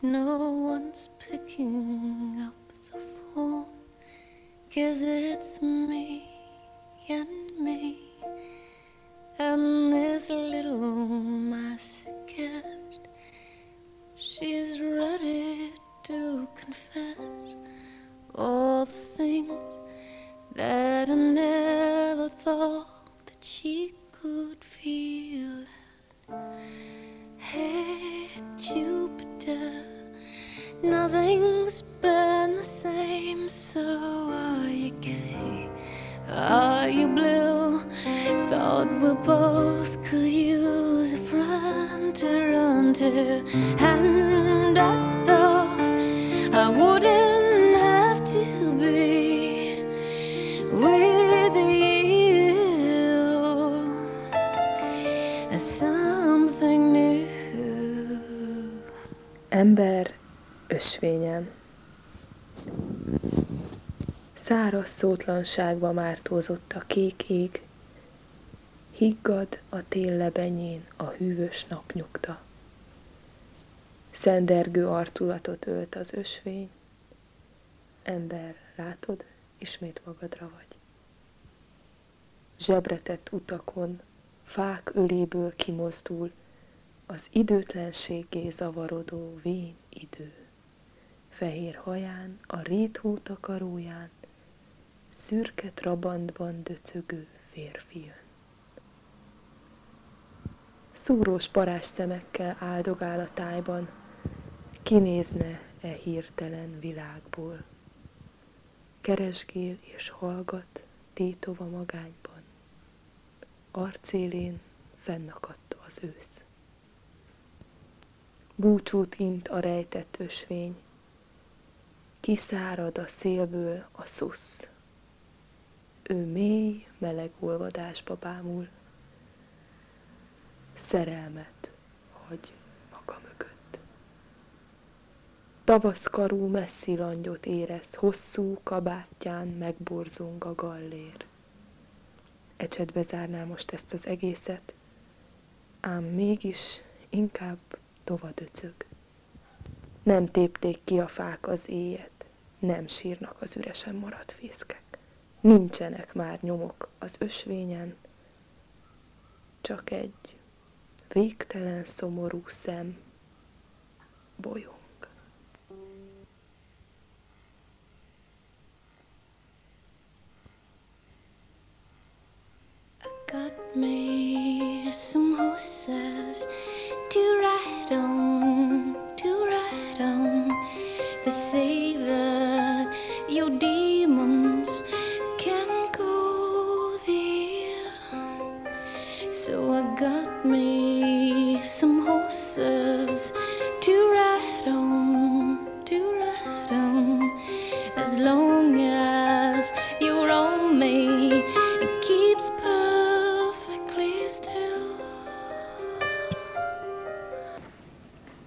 no one's picking up the phone, 'cause it's me and me and this little masochist. She's ready to confess all the things that I never thought that she could feel. Hey, Jupiter, nothing's been the same. So are you gay? Are you blue? Thought we both could use a friend to run to, and I thought I wouldn't have to be with you. Something new. Ember ösvényen. Száraz szótlanságba mártózott a kék ég, higgad a tél lebenyén a hűvös napnyugta. Szendergő arculatot ölt az ösvény, ember, látod, ismét magadra vagy. Zsebretett utakon, fák öléből kimozdul az időtlenséggé zavarodó vén idő. Fehér haján, a réthó takaróján, szürke trabantban döcögő férfi jön. Szúrós parázs szemekkel áldogál a tájban, kinézne e hirtelen világból. Keresgél és hallgat, tétova magányban. Arcélén fennakadt az ősz. Búcsút int a rejtett ösvény, kiszárad a szélből a szusz. Ő mély, meleg olvadásba bámul, szerelmet hagy maga mögött. Tavaszkarú messzi langyot érez, hosszú kabátján megborzong a gallér. Ecsetbe zárná most ezt az egészet, ám mégis inkább tovadöcög. Nem tépték ki a fák az éjet, nem sírnak az üresen maradt fészkek. Nincsenek már nyomok az ösvényen, csak egy végtelen szomorú szem bolyong. Got me some horses to ride on, to ride on. They say that your demons can go there. So I got me